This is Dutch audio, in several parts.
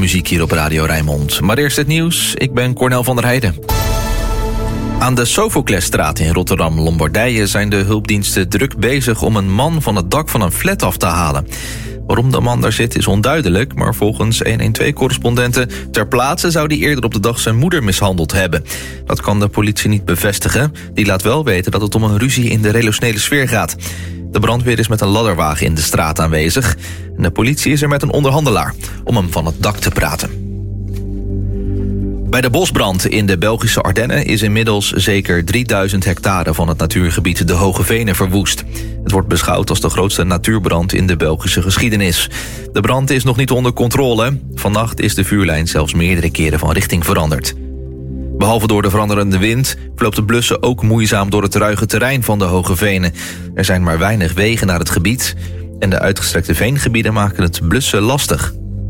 muziek hier op Radio Rijnmond. Maar eerst het nieuws, ik ben Cornel van der Heijden. Aan de Sophoclesstraat in Rotterdam-Lombardije zijn de hulpdiensten druk bezig om een man van het dak van een flat af te halen. Waarom de man daar zit is onduidelijk, maar volgens 112-correspondenten ter plaatse zou hij eerder op de dag zijn moeder mishandeld hebben. Dat kan de politie niet bevestigen. Die laat wel weten dat het om een ruzie in de relationele sfeer gaat. De brandweer is met een ladderwagen in de straat aanwezig. En de politie is er met een onderhandelaar om hem van het dak te praten. Bij de bosbrand in de Belgische Ardennen is inmiddels zeker 3000 hectare van het natuurgebied de Hoge Venen verwoest. Het wordt beschouwd als de grootste natuurbrand in de Belgische geschiedenis. De brand is nog niet onder controle. Vannacht is de vuurlijn zelfs meerdere keren van richting veranderd. Behalve door de veranderende wind verloopt het blussen ook moeizaam door het ruige terrein van de Hoge Venen. Er zijn maar weinig wegen naar het gebied en de uitgestrekte veengebieden maken het blussen lastig.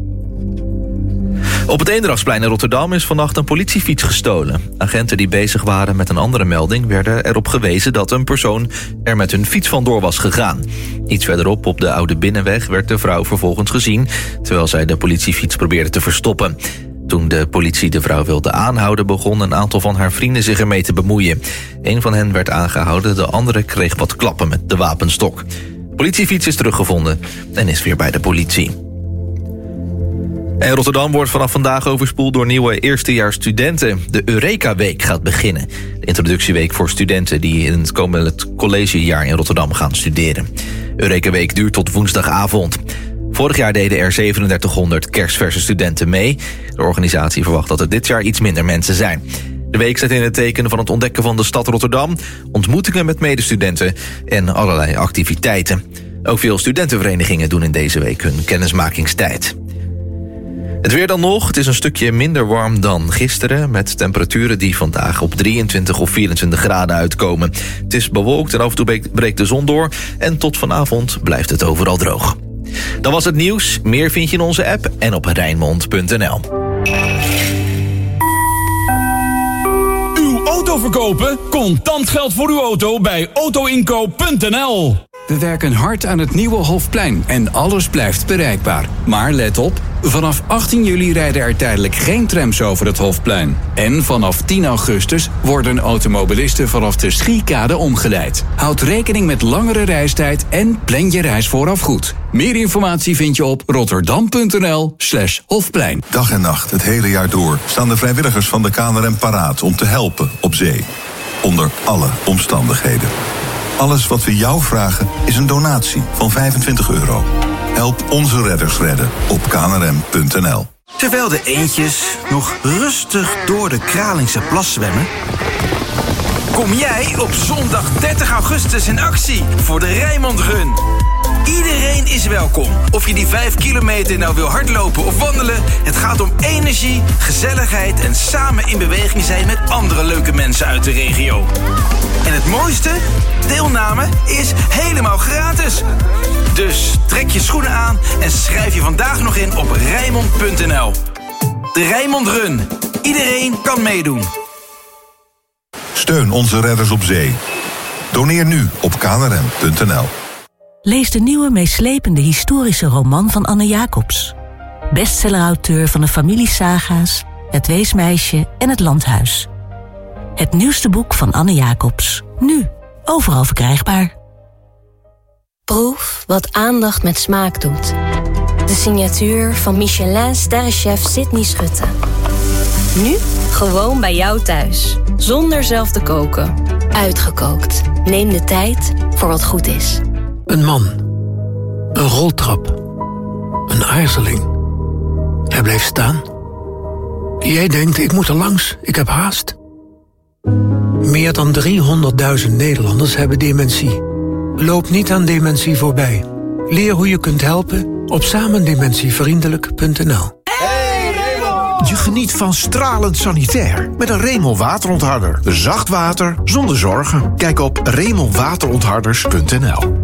Op het Eendrachtsplein in Rotterdam is vannacht een politiefiets gestolen. Agenten die bezig waren met een andere melding werden erop gewezen dat een persoon er met hun fiets vandoor was gegaan. Iets verderop op de Oude Binnenweg werd de vrouw vervolgens gezien, terwijl zij de politiefiets probeerde te verstoppen. Toen de politie de vrouw wilde aanhouden, begon een aantal van haar vrienden zich ermee te bemoeien. Een van hen werd aangehouden, de andere kreeg wat klappen met de wapenstok. De politiefiets is teruggevonden en is weer bij de politie. En Rotterdam wordt vanaf vandaag overspoeld door nieuwe eerstejaarsstudenten. De Eureka-week gaat beginnen. De introductieweek voor studenten die in het komende collegejaar in Rotterdam gaan studeren. Eureka-week duurt tot woensdagavond. Vorig jaar deden er 3700 kerstverse studenten mee. De organisatie verwacht dat er dit jaar iets minder mensen zijn. De week staat in het teken van het ontdekken van de stad Rotterdam, ontmoetingen met medestudenten en allerlei activiteiten. Ook veel studentenverenigingen doen in deze week hun kennismakingstijd. Het weer dan nog. Het is een stukje minder warm dan gisteren, met temperaturen die vandaag op 23 of 24 graden uitkomen. Het is bewolkt en af en toe breekt de zon door en tot vanavond blijft het overal droog. Dat was het nieuws. Meer vind je in onze app en op Rijnmond.nl. Uw auto verkopen? Contant geld voor uw auto bij autoinkoop.nl. We werken hard aan het nieuwe Hofplein en alles blijft bereikbaar. Maar let op, vanaf 18 juli rijden er tijdelijk geen trams over het Hofplein. En vanaf 10 augustus worden automobilisten vanaf de Schiekade omgeleid. Houd rekening met langere reistijd en plan je reis vooraf goed. Meer informatie vind je op rotterdam.nl/Hofplein. Dag en nacht, het hele jaar door, staan de vrijwilligers van de KNRM paraat om te helpen op zee. Onder alle omstandigheden. Alles wat we jou vragen is een donatie van €25. Help onze redders redden op knrm.nl. Terwijl de eendjes nog rustig door de Kralingse plas zwemmen, kom jij op zondag 30 augustus in actie voor de Rijnmond Run. Iedereen is welkom. Of je die 5 kilometer nou wil hardlopen of wandelen, het gaat om energie, gezelligheid en samen in beweging zijn met andere leuke mensen uit de regio. En het mooiste? Deelname is helemaal gratis. Dus trek je schoenen aan en schrijf je vandaag nog in op Rijnmond.nl. De Rijnmond Run. Iedereen kan meedoen. Steun onze redders op zee. Doneer nu op knrm.nl. Lees de nieuwe meeslepende historische roman van Anne Jacobs. Bestsellerauteur van de familiesaga's, Het Weesmeisje en Het Landhuis. Het nieuwste boek van Anne Jacobs. Nu, overal verkrijgbaar. Proef wat aandacht met smaak doet. De signatuur van Michelin-sterrenchef Sydney Schutte. Nu gewoon bij jou thuis. Zonder zelf te koken. Uitgekookt. Neem de tijd voor wat goed is. Een man. Een roltrap. Een aarzeling. Hij bleef staan. Jij denkt, ik moet er langs, ik heb haast. Meer dan 300.000 Nederlanders hebben dementie. Loop niet aan dementie voorbij. Leer hoe je kunt helpen op samendementievriendelijk.nl. Je geniet van stralend sanitair met een Remel waterontharder. Zacht water zonder zorgen. Kijk op remelwaterontharders.nl.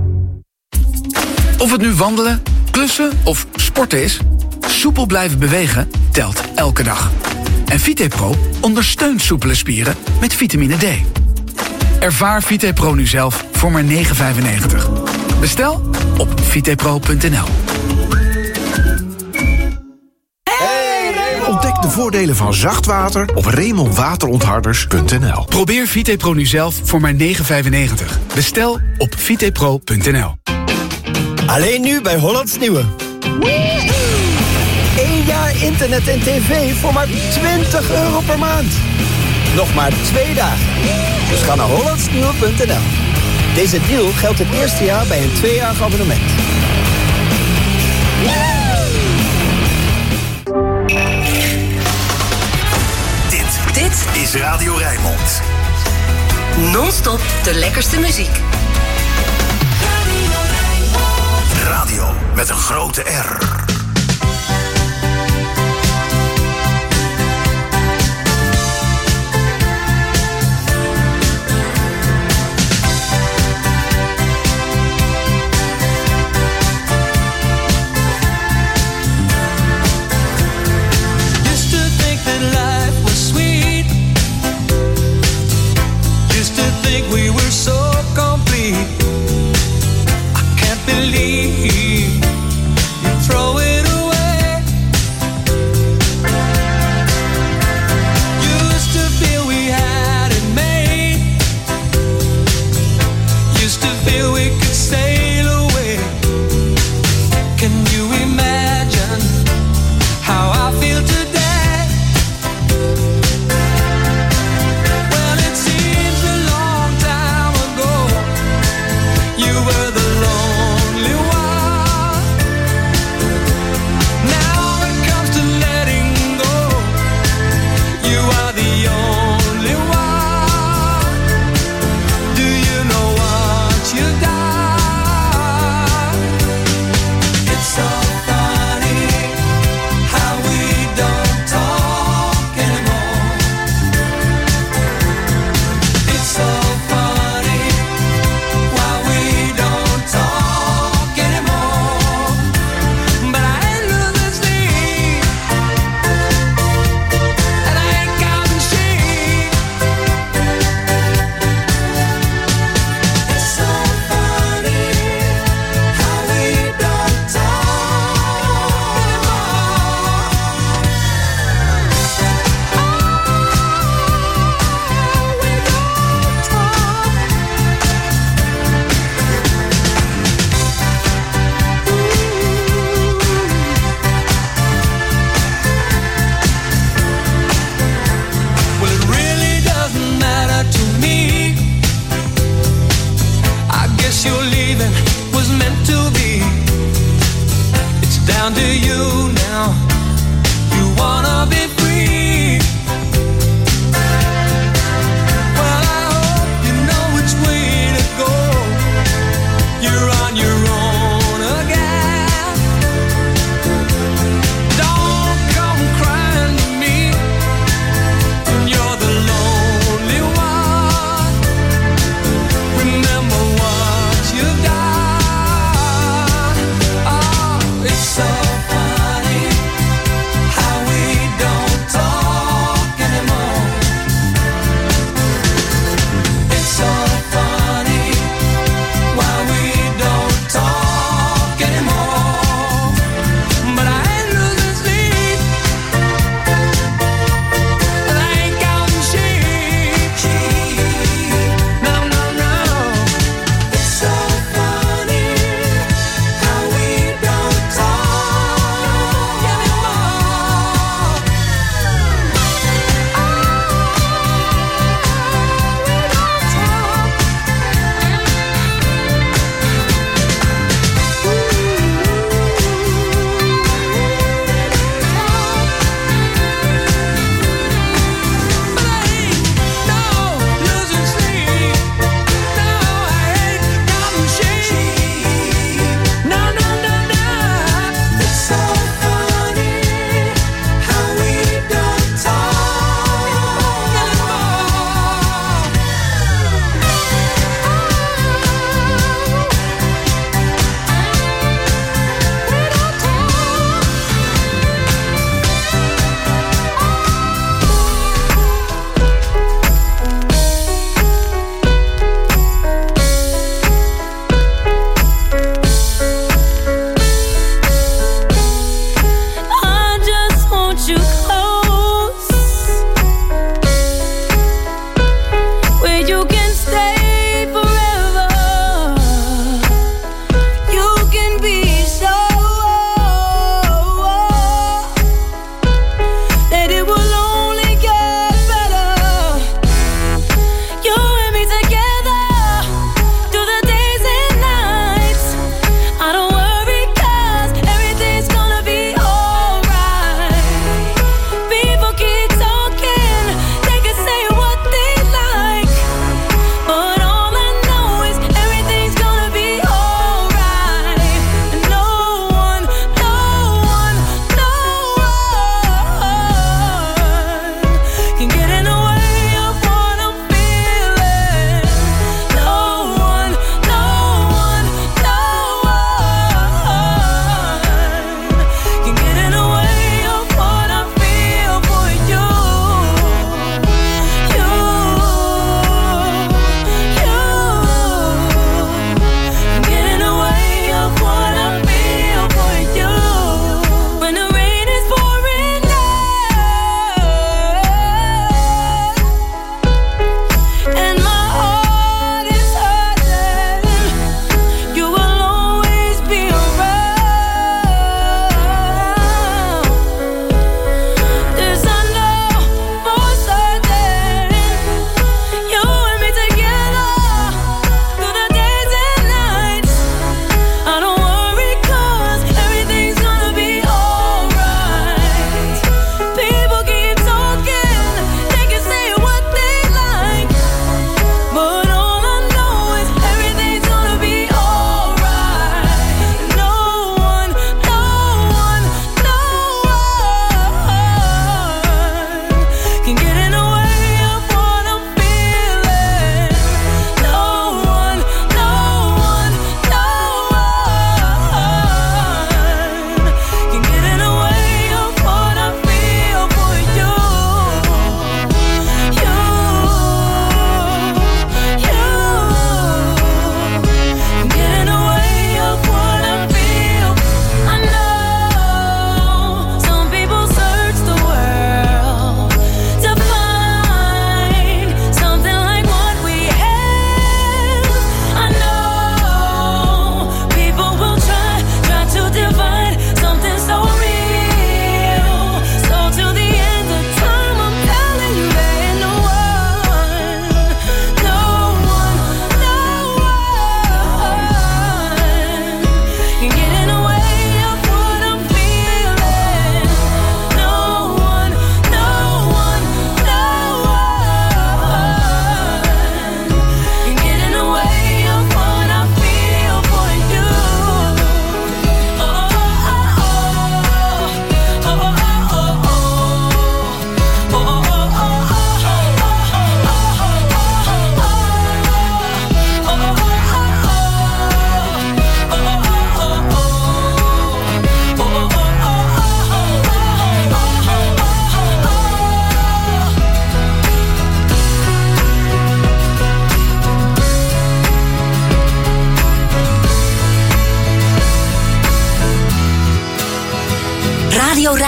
Of het nu wandelen, klussen of sporten is, soepel blijven bewegen telt elke dag. En VitePro ondersteunt soepele spieren met vitamine D. Ervaar VitePro nu zelf voor maar €9,95. Bestel op vitepro.nl. voordelen van zacht water op remonwaterontharders.nl. Probeer VitePro nu zelf voor maar €9,95. Bestel op vitepro.nl. Alleen nu bij Hollands Nieuwe. 1 jaar internet en tv voor maar €20 per maand. Nog maar 2 dagen. Dus ga naar hollandsnieuwe.nl. Deze deal geldt het eerste jaar bij een 2-jarig abonnement. Dit is Radio Rijnmond. Non-stop de lekkerste muziek. Radio met een grote R. We were so complete. I can't believe you throw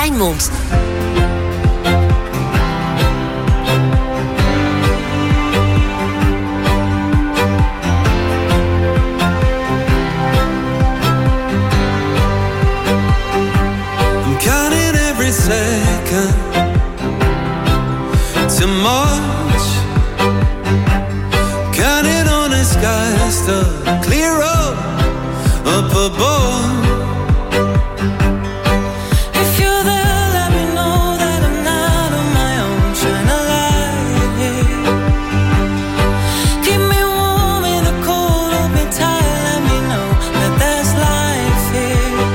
Rijnmond. I'm counting every second to March, counting on the skies to clear up above. If you're there, let me know that I'm not on my own. Shine a light here. Keep me warm in the cold, hold me tight, let me know that there's life here.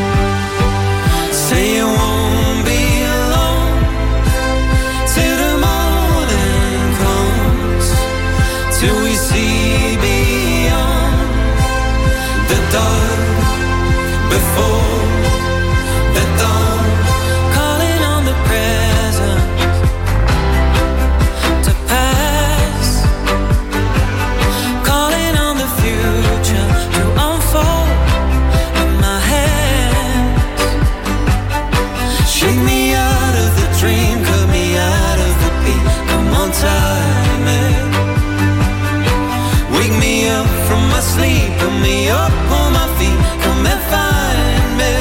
Say you won't be alone till the morning comes, till we see beyond the dark before the dawn. Calling on the present to pass, calling on the future to unfold in my hands. Shake me out of the dream, cut me out of the beat. Come on, time it. Wake me up from my sleep, put me up on my feet. Come and find me.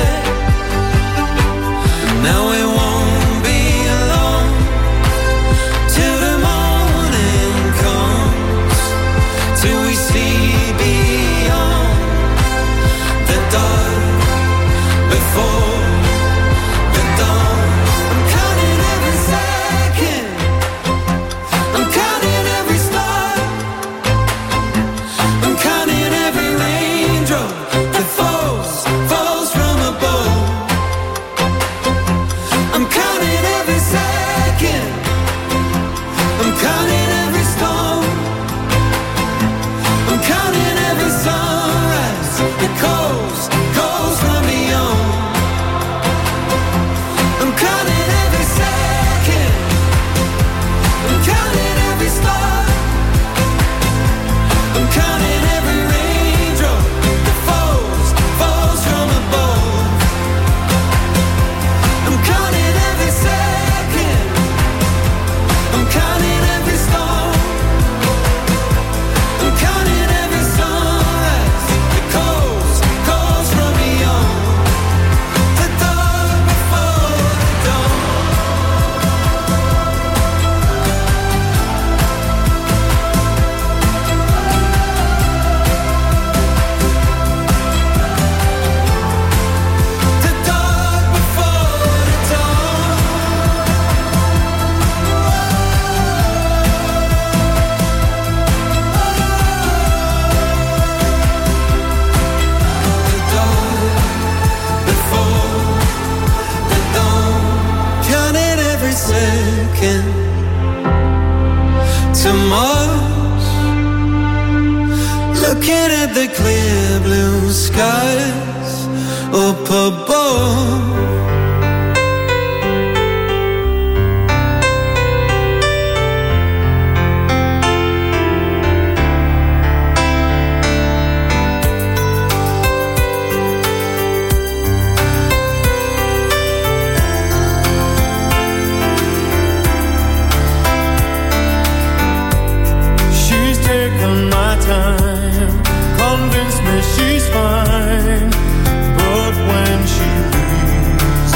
Now it won't be alone till the morning comes, till we see beyond the dark before the dawn. I'm counting every second, I'm counting every star, I'm counting every raindrop that falls from above. I'm counting every second, I'm counting every storm, I'm counting every sunrise that goes from beyond. I'm counting every second, I'm counting every star, I'm counting every raindrop that falls from above. I'm counting every second, I'm counting every storm, I'm counting every sunrise that goes from beyond the dark before the dawn. The dark before the dawn. The dark before the dawn. Counting every second to Mars, looking at the clear blue skies up above. She's taken my time, convinced me she's fine, but when she leaves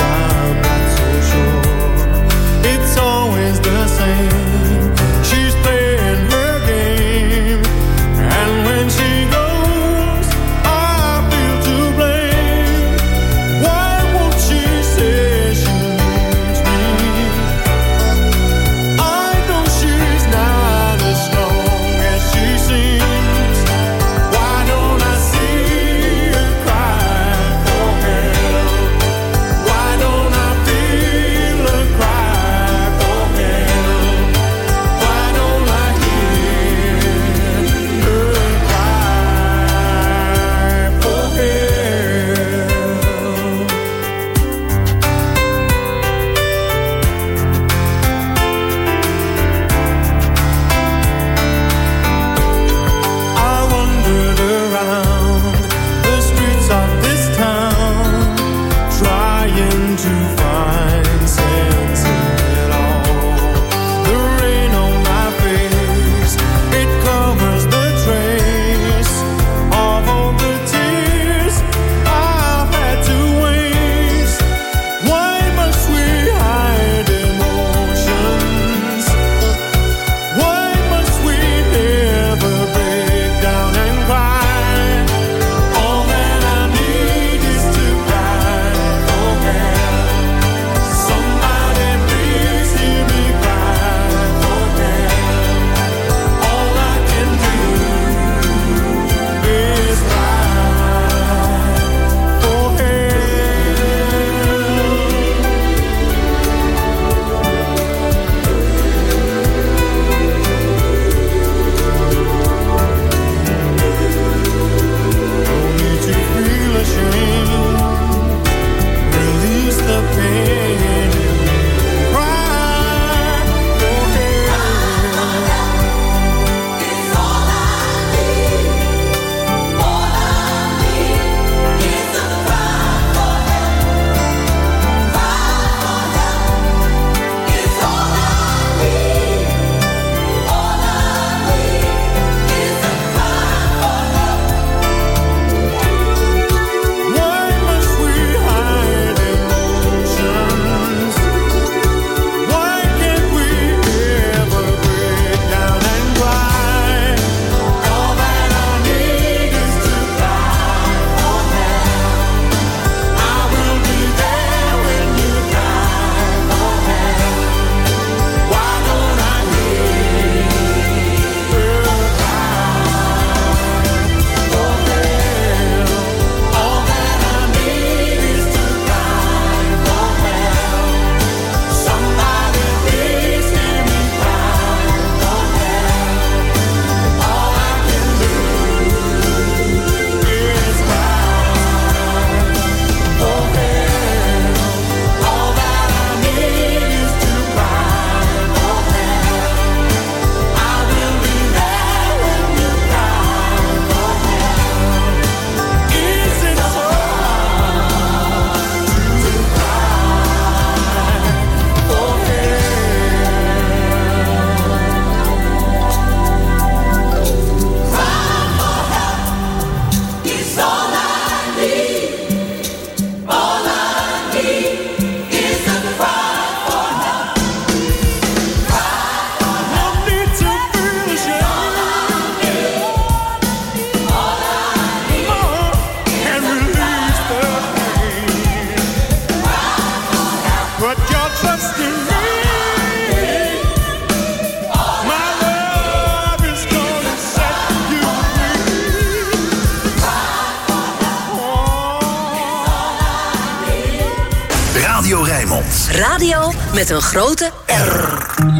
Radio met een grote R.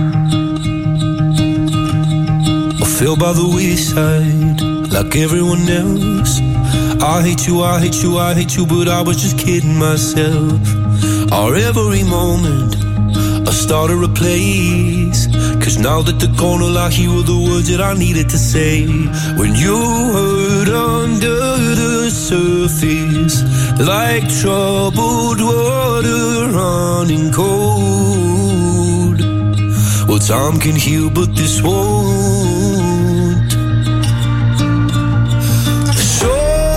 I fell by the wayside, like everyone else. I hate you, I hate you, I hate you, but I was just kidding myself. Our every moment, I started a place. Cause now that the corner lock, here were the words that I needed to say. When you hurt under the surface, like troubled water running cold. Well, time can heal, but this won't. So,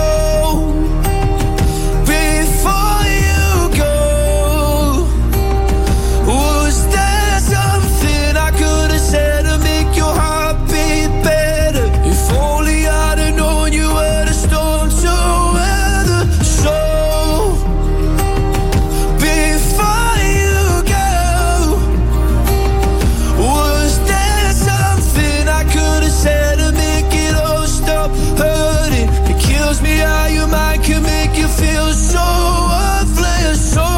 before you go, was there something I could have said to make your heart beat better? If only I'd have known you were the storm to weather. So, before you go, was there something I could have said to make it all stop hurting? It kills me how your mind can make you feel so worthless. So,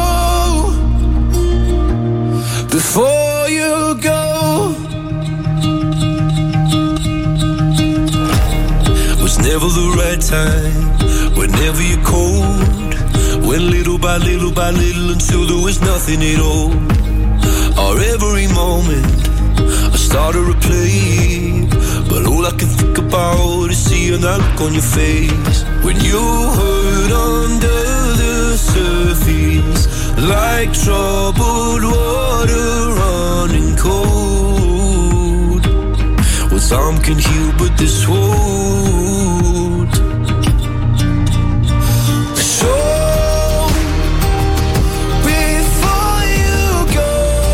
before you go, was never the right time, whenever you're cold. Went little by little by little until there was nothing at all. Or every moment I started to play, but all I can think about is seeing that look on your face. When you hurt under the surface, like troubled water running cold. Well, time can heal, but this won't. So, before you go,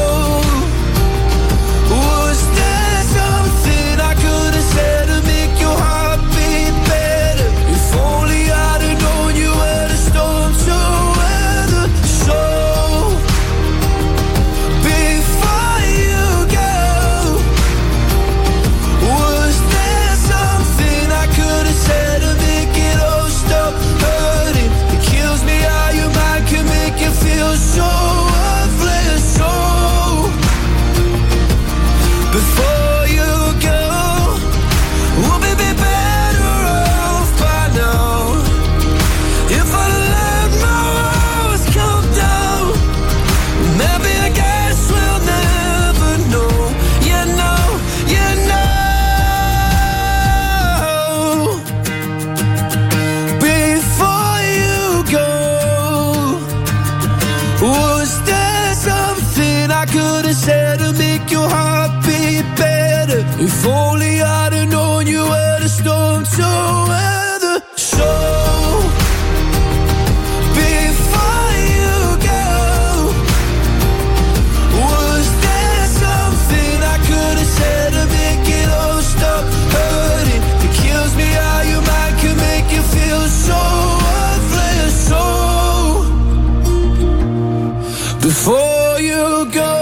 was there something I could have said to make your heart beat better? If only I'd have known you were the storm to weather. So, before you go, was there something I could have said to make it all stop hurting? It kills me how your mind can make you feel so worthless. So, before you go, we'll be better off by now. If I let my walls come down, maybe I guess we'll never know. You know, you know. Before you go, was there something I could have said to make your heart beat better? If only I'd have known you were the storm to weather. So, before you go, was there something I could have said to make it all stop hurting? It kills me how your mind can make you feel so worthless. So, before you go.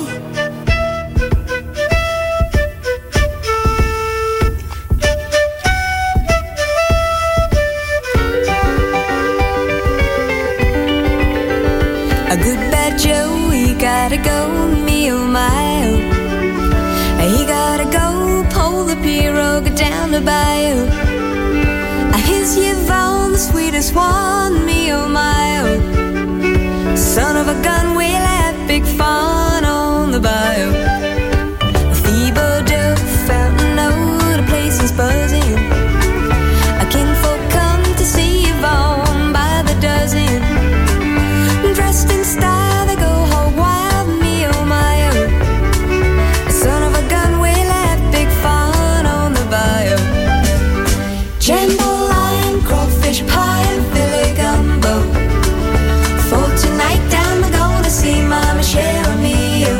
A good bad Joe, he gotta go, me oh my oh. He gotta go, pull the pirogue down the bayou. Here's Yvonne, the sweetest one, me oh my oh. Son of a gun, we'll have big fun on the bayou. Thibodeau, Fountain Road, the place is buzzing. A kinfolk come to see Yvonne by the dozen. Dressed in style, they go hog wild, me oh my oh. Son of a gun, we'll have big fun on the bayou. Jambalaya, crawfish pie, and Philly gumbo. For tonight, I'm gonna see Mama Cheryl, me oh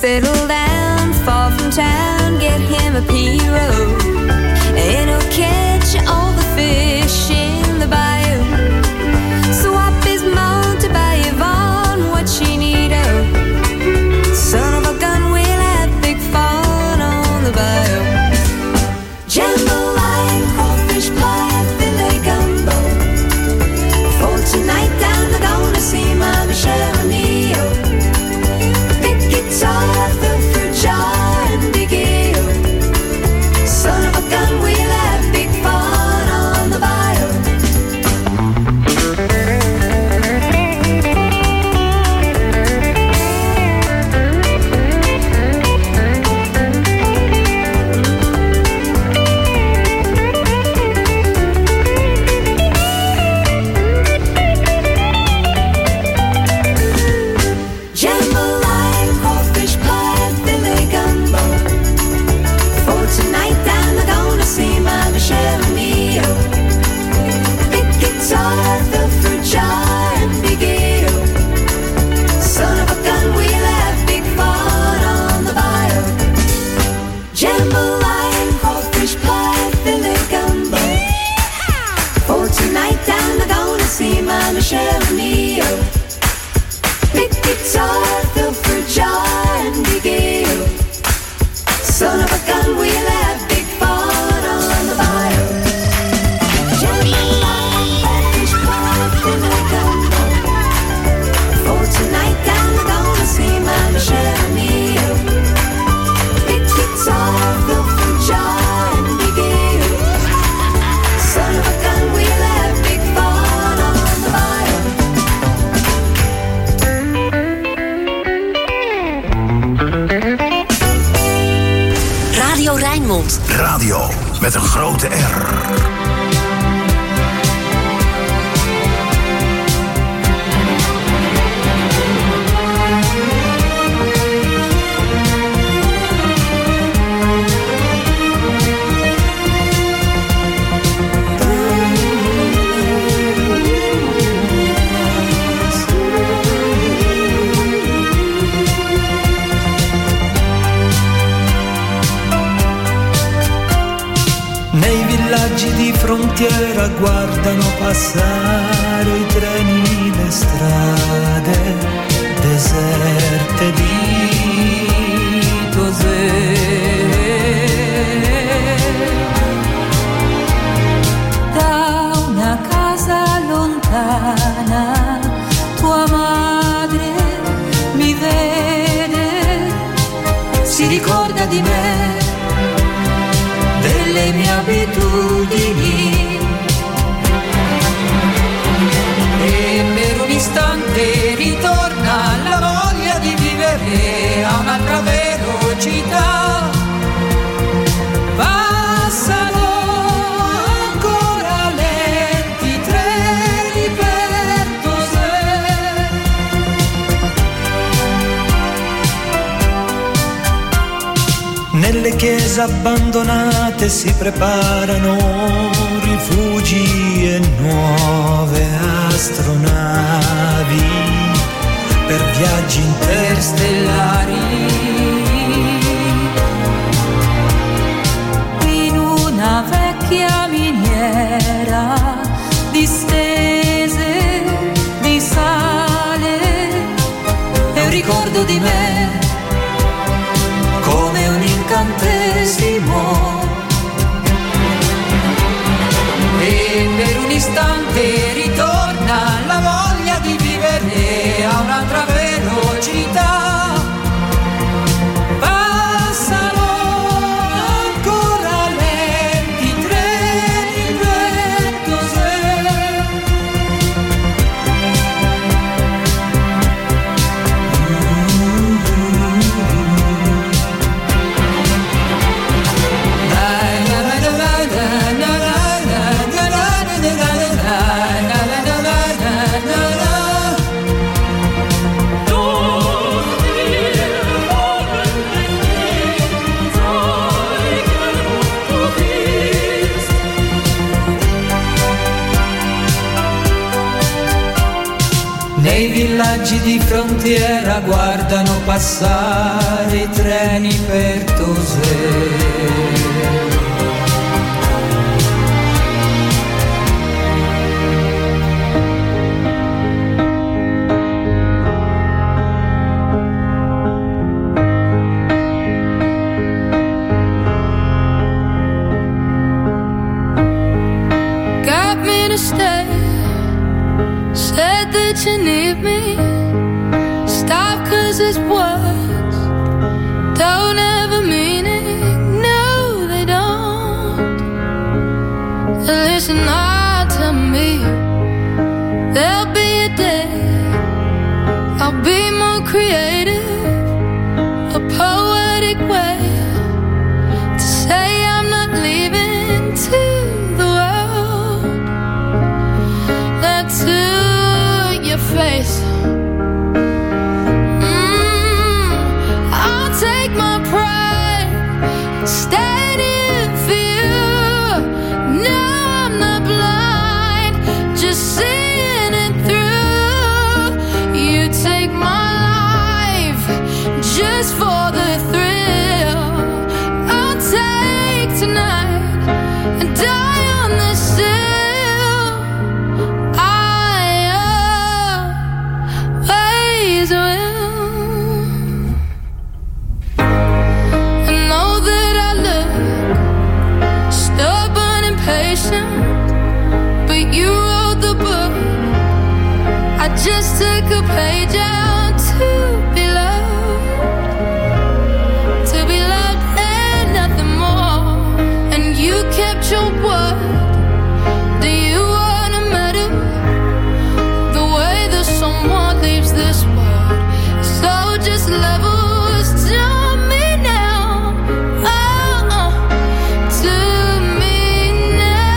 settle down, far from town, get him a pirogue, and he'll catch all the fish in the bayou. Swap his mount to buy Yvonne what she need, oh. Son of a gun, we'll have big fun on the bayou. Jambalaya, crawfish pie, filet gumbo. For tonight I'm gonna see my Michelle and Neo. Big guitar, the fruit jar, and big ale. Son of a gun, we'll have big fun on the bayou. Jambalaya, crawfish pie, filet gumbo. For tonight I'm gonna see my Michelle and Neo. Big guitar, the fruit jar, and big ale. Son of a gun, we'll have big fun on the bayou. Jambalaya, crawfish pie, filet gumbo. For tonight I'm gonna see my Michelle and Neo. Big guitar, the fruit jar, and big ale. Son of a gun, we'll have big fun on the bayou. Jambalaya, crawfish pie, filet gumbo. For tonight I'm gonna see my Michelle and Neo. Big guitar, the fruit jar, and big ale. Son of a gun, we'll have big fun on the bayou. Radio Rijnmond. Radio met een grote R. Nei villaggi di frontiera guardano passare i treni, le strade deserte di Tosè. Da una casa lontana tua madre mi vede, si ricorda di me, delle mie abitudini, e per un istante ritorna la voglia di vivere a un'altra velocità. Passano ancora lenti treni per Tosè. Nelle chiese abbandonate si preparano rifugi e nuove astronavi per viaggi interstellari. In una vecchia miniera distese di sale è un ricordo di me, come un incantesimo, e per un istante ritorna la voglia di vivere a un'altra velocità. nei villaggi di frontiera guardano passare i treni per Tosè. Stay. Said that you need me. Stop, 'cause it's words don't have a meaning. No, they don't. Listen hard to me. There'll be a day I'll be more creative, a poetic way to say I'm not leaving too. To your face, I'll take my pride, standing for you. No, I'm not blind, just seeing it through. You take my life just for the thrill. I'll take tonight and die on this hill. But you wrote the book. I just took a page out to be loved and nothing more. And you kept your word. Do you want a medal? The way that someone leaves this world. So just levels to me now. To me now.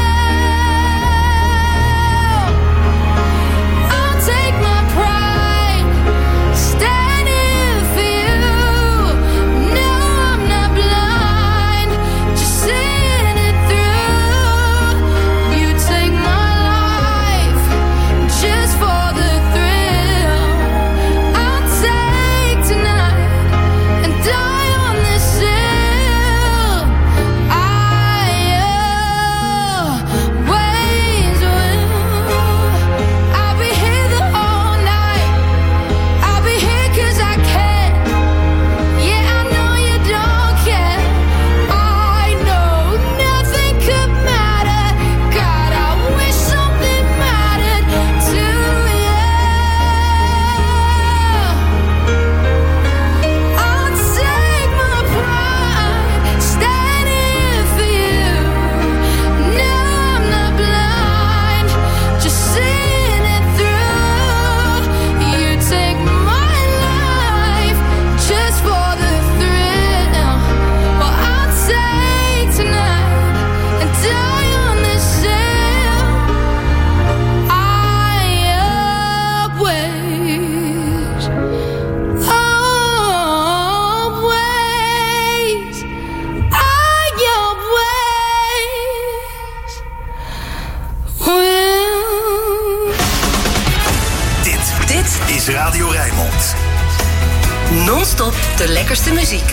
is Radio Rijnmond. Non-stop de lekkerste muziek.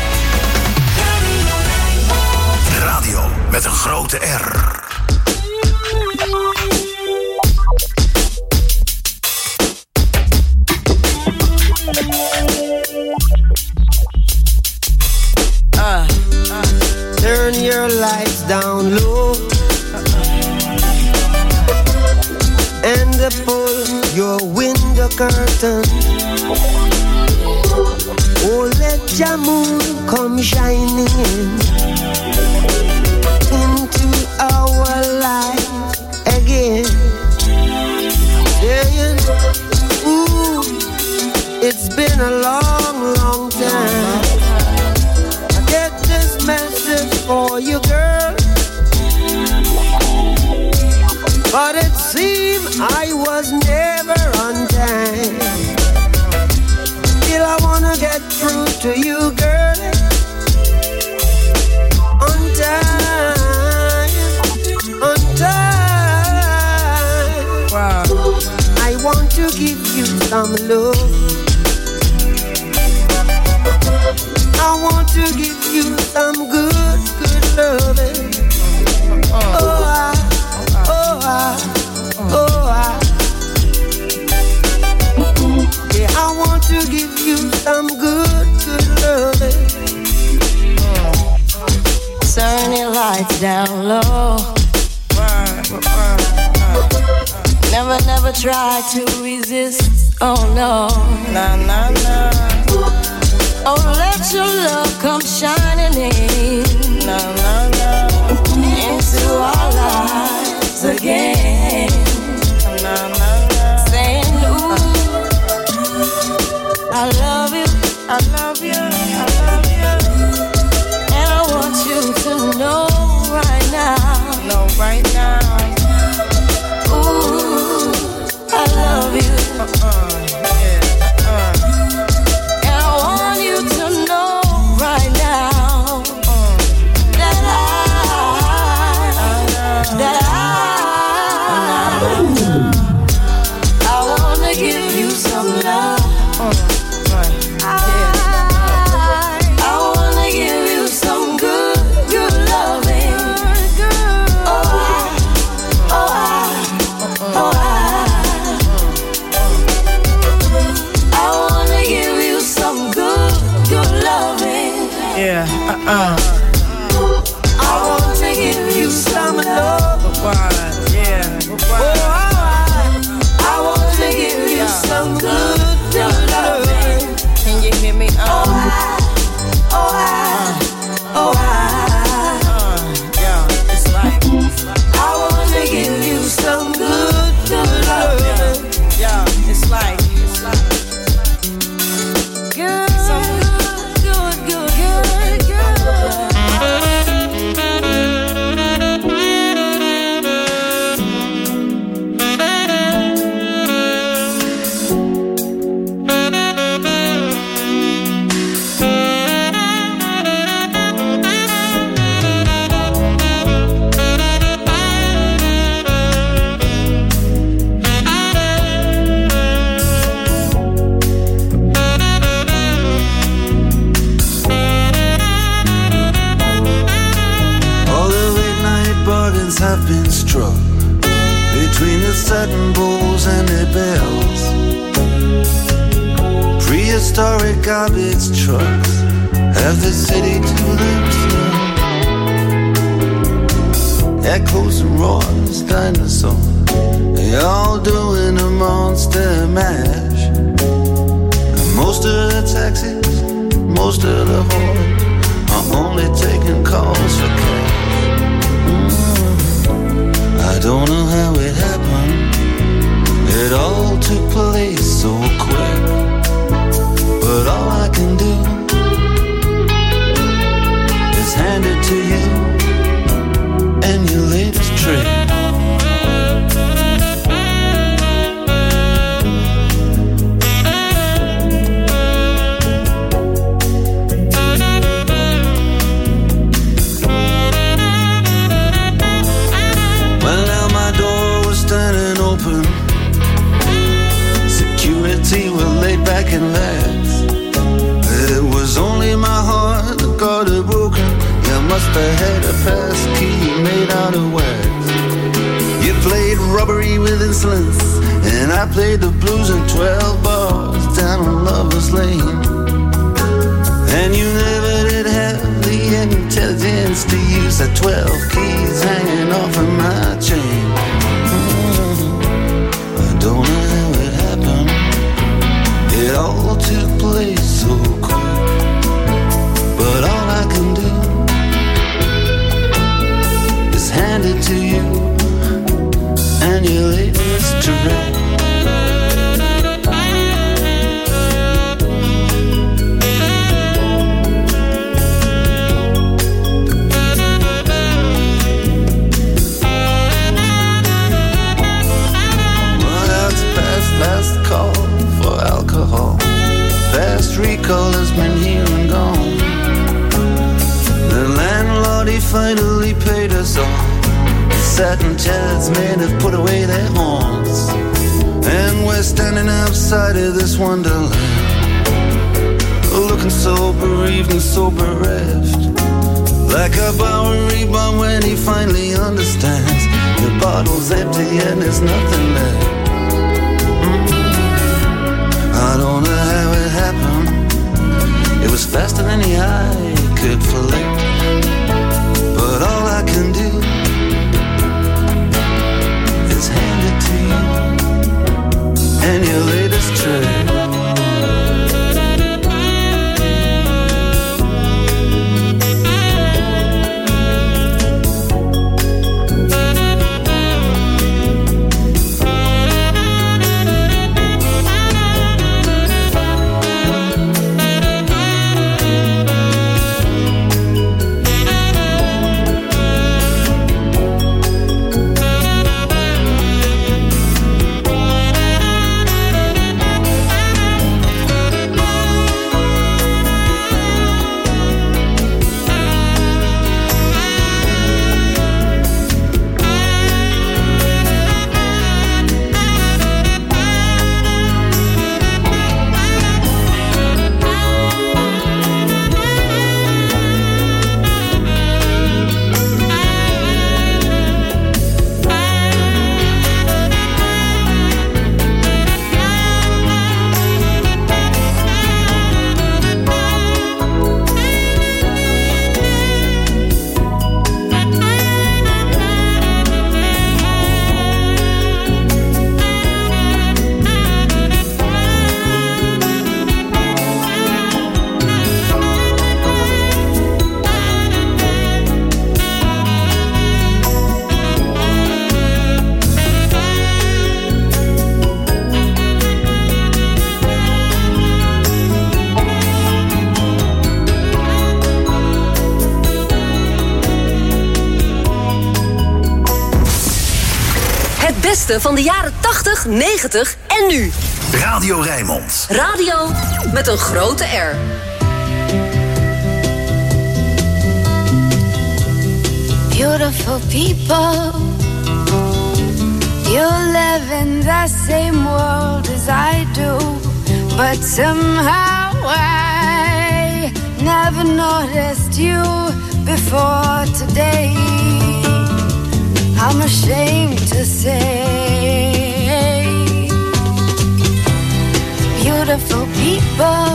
Radio met een grote R. Turn your lights down low and pull your window curtain. Oh, let your moon come shining into our life again. Saying, ooh, it's been a long, long time. I get this message for you, girl, but it seemed I was never on time. Still I wanna get through to you, girl, on time, on time. Wow. I want to give you some love. I want to give you some good, good loving. Oh, I, oh, I, oh, I. Yeah, I want to give you some good, good loving. Turn your lights down low. Never, never try to resist. Oh no. Nah, nah, nah. Oh, let your love come shining in. Nah, nah, nah. Into our lives again. Nah, nah, nah. Saying, ooh, I love you, I love you, I love you. And I want you to know right now. Know right now. Ooh, I love you. And I want you to know right now that I wanna give you some love. I wanna give you some good, good loving. I wanna give you some good, good loving. Yeah, I want to give you some love. yeah. I want to give you some good, good loving. Can you hear me? Yeah, it's like I want to give you some good, good loving. Yeah, it's like Good, some good, good, good, good. Have been struck between the satin bowls and their bells. Prehistoric garbage trucks have the city to themselves. Echoes and roars, dinosaurs, they all doing a monster mash. And most of the taxis, most of the whores are only taking calls for cash. I don't know how it happened. It all took place so quick. But all I can do is hand it to you and your latest trick. Back in lads. It was only my heart that got it broken. You must have had a pass key made out of wax. You played robbery with insolence, and I played the blues in 12 bars down on Lover's Lane. And you never did have the intelligence to use the 12 keys hanging off of my chain. I don't know how it happened. It all took place so quick. But all I can do is hand it to you and your latest trick. Well, that's past last call for alcohol. Fast recall has been here and gone. The landlord, he finally paid us all. The satin chairs men have put away their horns. And we're standing outside of this wonderland, looking so bereaved and so bereft, like a Bowery bomb when he finally understands the bottle's empty and there's nothing left. I don't know how it happened. It was faster than the eye could flick, but all I can do is hand it to you and your latest trick. Van de jaren 80, 90 en nu. Radio Rijnmond. Radio met een grote R. Beautiful people, you live in the same world as I do, but somehow I never noticed you before today. I'm ashamed to say, beautiful people,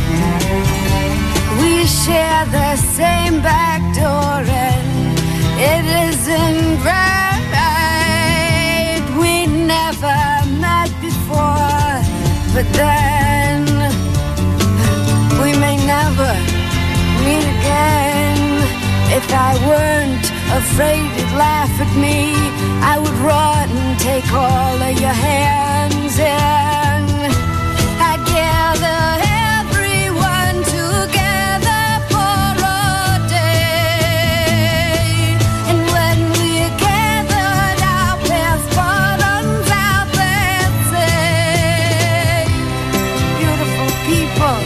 we share the same back door and it isn't right. We never met before, but then we may never meet again. If I weren't afraid you'd laugh at me, I would run and take all of your hands and I'd gather everyone together for a day. And when we're gathered, I'll pass buttons out and say, beautiful people,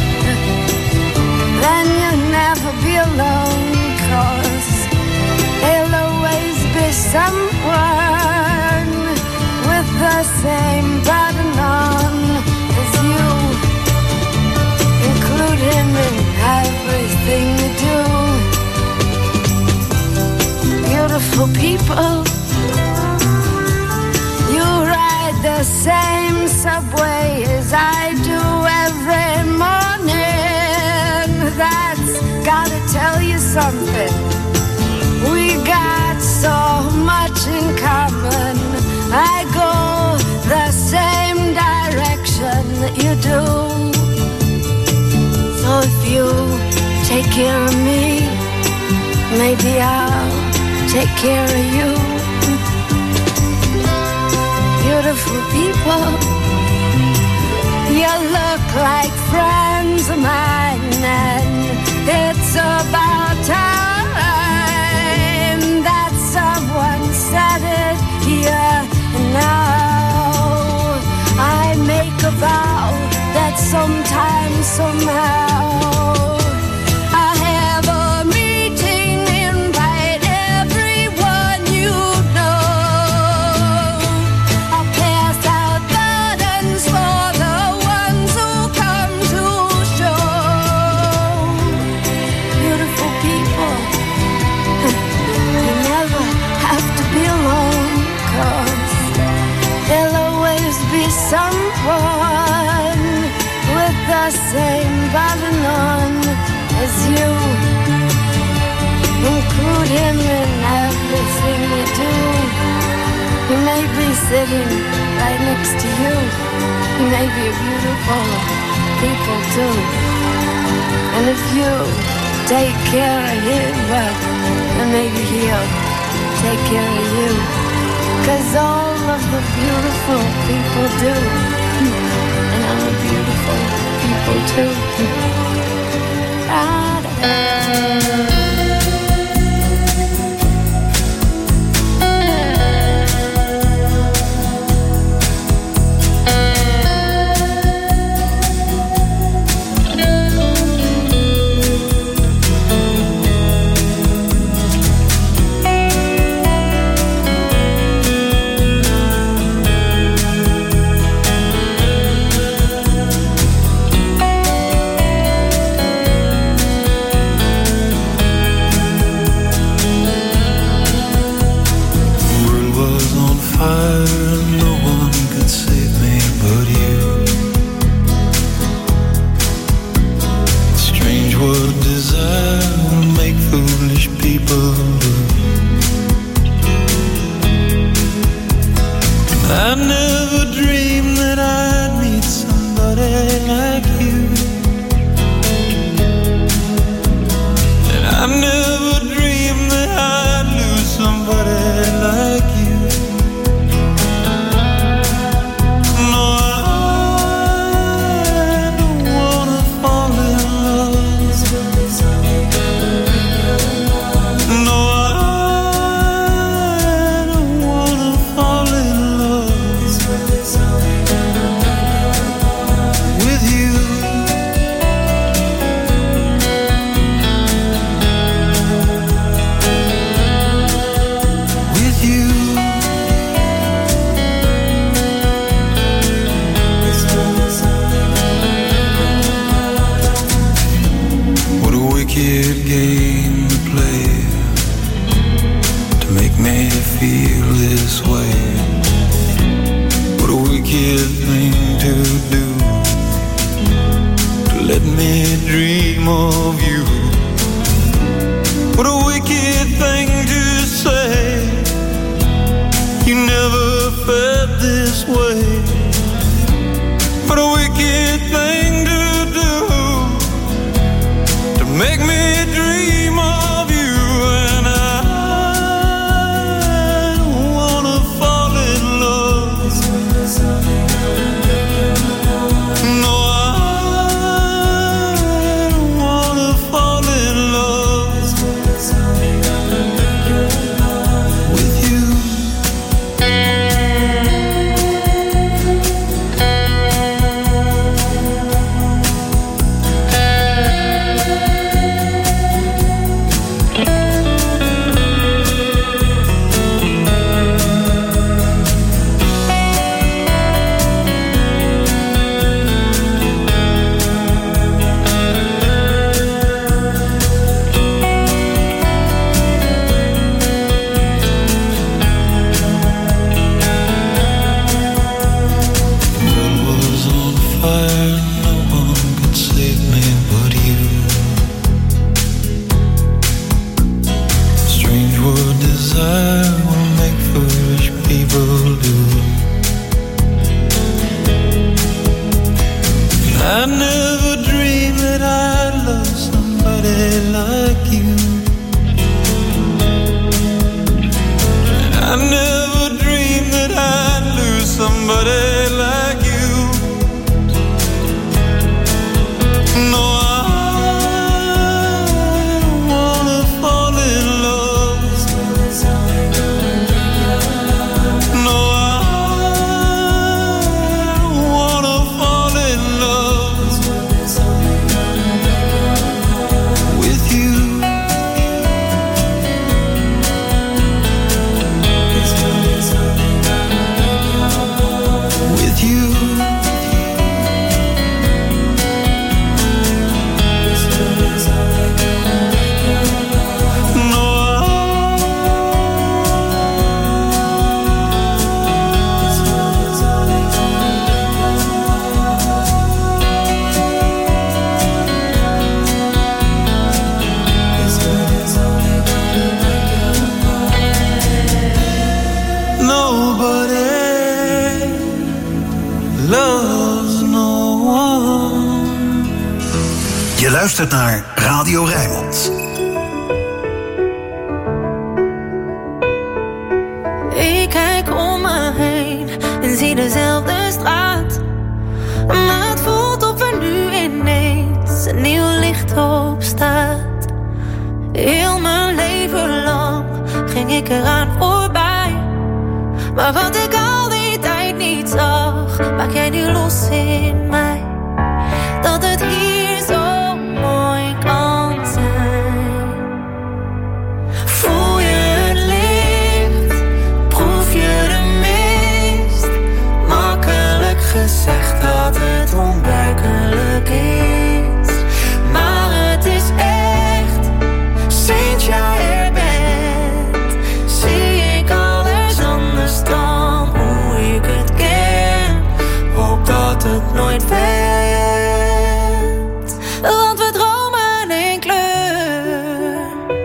then you'll never be alone. There'll always be someone with the same button on as you. Include him in everything you do. Beautiful people, you ride the same subway as I do every morning. That's gotta tell you something. We got so much in common. I go the same direction that you do. So if you take care of me, maybe I'll take care of you. Beautiful people, you look like friends of mine, and it's about time that someone said it here and now. I make a vow that sometime, somehow, I'll have a meeting, invite everyone you know. I'll pass out the him in everything you do. He may be sitting right next to you. He may be beautiful people too. And if you take care of him, well, then maybe he'll take care of you. 'Cause all of the beautiful people do. And I'm a beautiful people too. With you luistert naar Radio Rijnmond. Ik kijk om me heen en zie dezelfde straat. Maar het voelt of er nu ineens een nieuw licht op staat. Heel mijn leven lang ging ik eraan voorbij. Maar wat ik al die tijd niet zag, maak jij nu los in mij. Dat het hier zo mooi kan zijn. Voel je het licht, proef je de mist. Makkelijk gezegd dat het onwerkelijk is. Maar het is echt, sinds jij er bent, zie ik alles anders dan hoe ik het ken. Hoop dat het nooit werd. Want we dromen in kleur.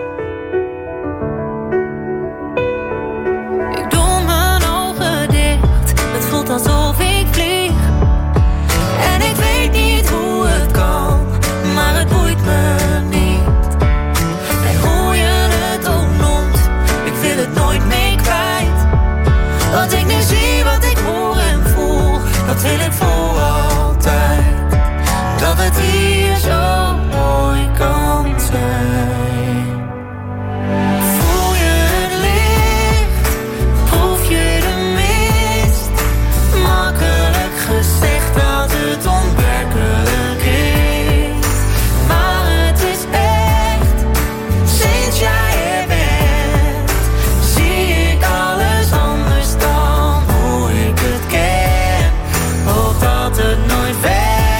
Ik doe mijn ogen dicht, het voelt alsof ik vlieg. En ik weet niet hoe het kan, maar het boeit me niet. En hoe je het ook noemt, ik wil het nooit meer kwijt. Wat ik nu zie, wat ik hoor en voel, dat wil ik voor altijd. Dat het hier zo mooi kan zijn. Voel je het licht, proef je de mist. Makkelijk gezegd dat het onwerkelijk is. Maar het is echt, sinds jij er bent, zie ik alles anders dan hoe ik het ken. Hoop dat het nooit werd.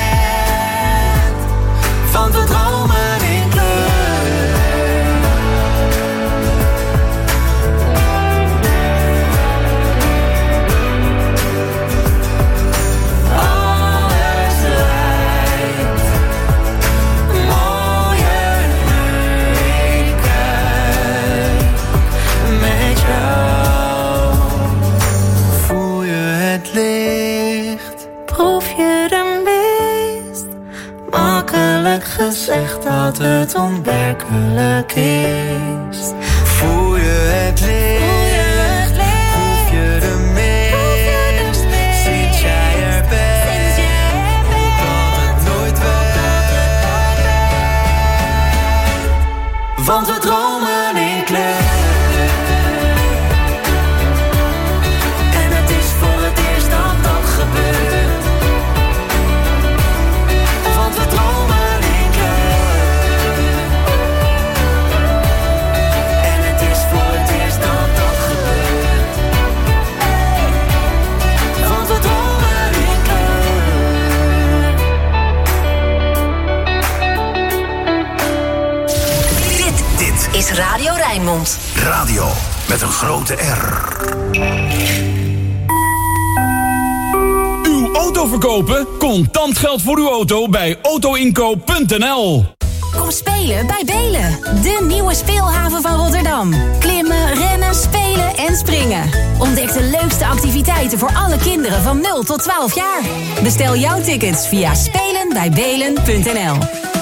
Want we dromen in kleur. Alles lijkt mooier nu ik kijk met jou. Voel je het licht, proef je de mist. Makkelijk gezegd dat het onwerkelijk is. Voel je het licht, proef je de mist. Sinds jij er bent, hoop dat het nooit werd. Want we dromen in kleur. En het is voor het eerst dat dat gebeurt. Want we dromen in kleur. En het is voor het eerst dat dat gebeurt. Want we dromen in kleur. Dit is Radio Rijnmond. Radio met een grote R. Uw auto verkopen? Contant geld voor uw auto bij autoinkoop.nl. Kom spelen bij Belen, de nieuwe speelhaven van Rotterdam. Klimmen, rennen, spelen en springen. Ontdek de leukste activiteiten voor alle kinderen van 0 tot 12 jaar. Bestel jouw tickets via spelenbijbelen.nl.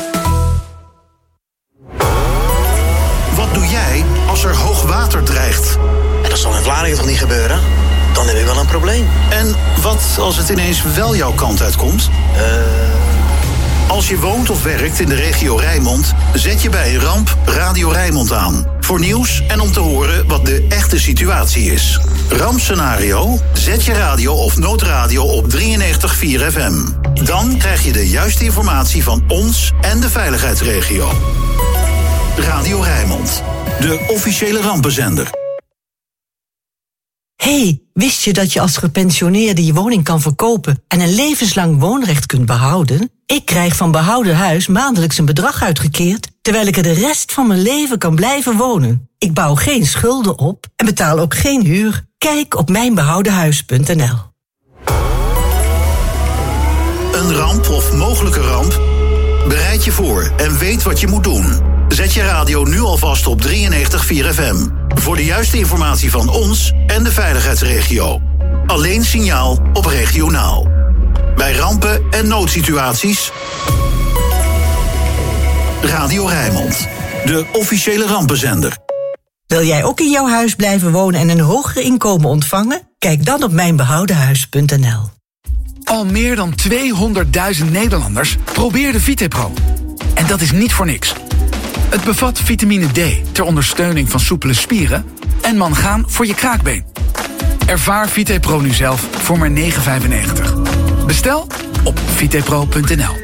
Wat doe jij als er hoog water dreigt? En dat zal in Vlaardingen toch niet gebeuren? Dan heb ik wel een probleem. En wat als het ineens wel jouw kant uitkomt? Als je woont of werkt in de regio Rijnmond, zet je bij een ramp Radio Rijnmond aan. Voor nieuws en om te horen wat de echte situatie is. Rampscenario? Zet je radio of noodradio op 93.4 FM. Dan krijg je de juiste informatie van ons en de veiligheidsregio. Radio Rijnmond, de officiële rampenzender. Hey, wist je dat je als gepensioneerde je woning kan verkopen en een levenslang woonrecht kunt behouden? Ik krijg van Behouden Huis maandelijks een bedrag uitgekeerd, terwijl ik er de rest van mijn leven kan blijven wonen. Ik bouw geen schulden op en betaal ook geen huur. Kijk op mijnbehoudenhuis.nl. Een ramp of mogelijke ramp? Bereid je voor en weet wat je moet doen. Zet je radio nu alvast op 93.4 FM. Voor de juiste informatie van ons en de veiligheidsregio. Alleen signaal op regionaal. Bij rampen en noodsituaties Radio Rijnmond. De officiële rampenzender. Wil jij ook in jouw huis blijven wonen en een hoger inkomen ontvangen? Kijk dan op mijnbehoudenhuis.nl. Al meer dan 200.000 Nederlanders probeerden VitePro. En dat is niet voor niks. Het bevat vitamine D ter ondersteuning van soepele spieren en mangaan voor je kraakbeen. Ervaar VitePro nu zelf voor maar €9,95. Bestel op vitepro.nl.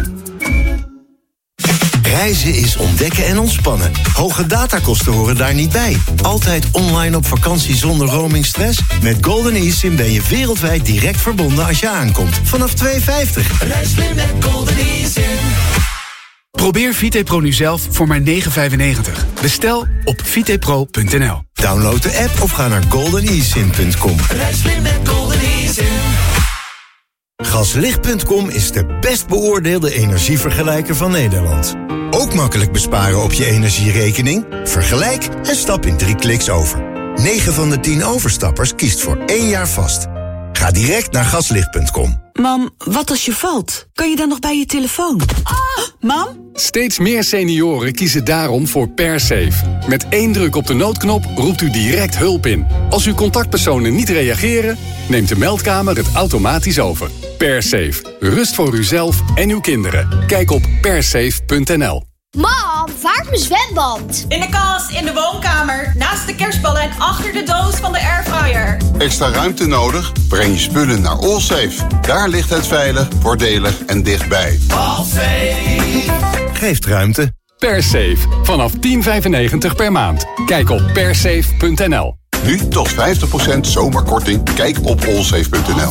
Reizen is ontdekken en ontspannen. Hoge datakosten horen daar niet bij. Altijd online op vakantie zonder roamingstress? Met Golden eSIM ben je wereldwijd direct verbonden als je aankomt. Vanaf €2,50. Reis weer met Golden eSIM. Probeer VitePro nu zelf voor maar €9,95. Bestel op vitepro.nl. Download de app of ga naar goldenesim.com. Reis weer met Golden eSIM. Gaslicht.com is de best beoordeelde energievergelijker van Nederland. Ook makkelijk besparen op je energierekening? Vergelijk en stap in 3 kliks over. 9 van de 10 overstappers kiest voor 1 jaar vast. Ga direct naar gaslicht.com. Mam, wat als je valt? Kan je dan nog bij je telefoon? Mam? Steeds meer senioren kiezen daarom voor PerSafe. Met 1 druk op de noodknop roept u direct hulp in. Als uw contactpersonen niet reageren, neemt de meldkamer het automatisch over. PerSafe. Rust voor uzelf en uw kinderen. Kijk op persafe.nl. Mam, waar is mijn zwembad? In de kast, in de woonkamer, naast de kerstballen en achter de doos van de airfryer. Extra ruimte nodig? Breng je spullen naar Allsafe. Daar ligt het veilig, voordelig en dichtbij. Allsafe. Geeft ruimte. PerSafe. Vanaf €10,95 per maand. Kijk op persafe.nl. Nu tot 50% zomerkorting. Kijk op allsafe.nl.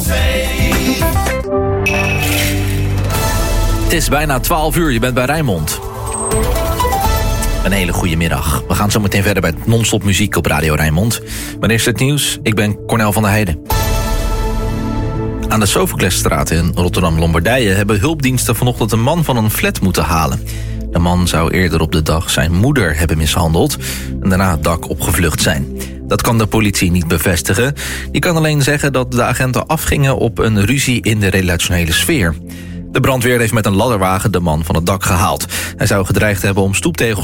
Het is bijna 12 uur, je bent bij Rijnmond. Een hele goede middag. We gaan zo meteen verder bij non-stop muziek op Radio Rijnmond. Maar eerst het nieuws, ik ben Cornel van der Heijden. Aan de Sophoclesstraat in Rotterdam-Lombardije hebben hulpdiensten vanochtend een man van een flat moeten halen. De man zou eerder op de dag zijn moeder hebben mishandeld en daarna het dak opgevlucht zijn. Dat kan de politie niet bevestigen. Die kan alleen zeggen dat de agenten afgingen op een ruzie in de relationele sfeer. De brandweer heeft met een ladderwagen de man van het dak gehaald. Hij zou gedreigd hebben om stoeptegels